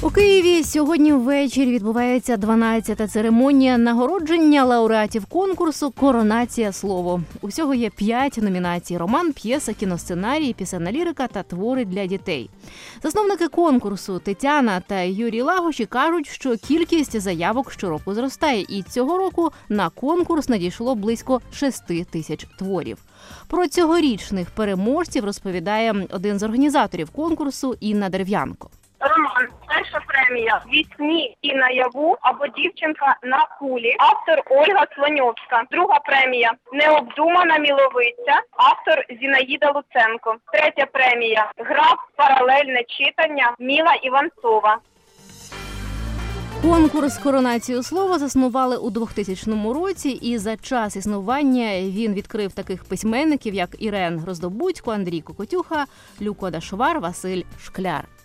У Києві сьогодні ввечері відбувається 12-та церемонія нагородження лауреатів конкурсу «Коронація. Слово». Усього є 5 номінацій – роман, п'єса, кіносценарій, пісенна лірика та твори для дітей. Засновники конкурсу Тетяна та Юрій Лагоші кажуть, що кількість заявок щороку зростає, і цього року на конкурс надійшло близько 6 тисяч творів. Про цьогорічних переможців розповідає один з організаторів конкурсу Інна Дерев'янко. Роман. Перша премія «Ві сні і наяву» або «Дівчинка на кулі». Автор Ольга Слоньовська. Друга премія «Необдумана міловиця». Автор Зінаїда Луценко. Третя премія «Гра паралельне читання» Міла Іванцова. Конкурс «Коронацію. Слово» заснували у 2000 році, і за час існування він відкрив таких письменників, як Ірен Гроздобудько, Андрій Кокотюха, Люко Дашвар, Василь Шкляр.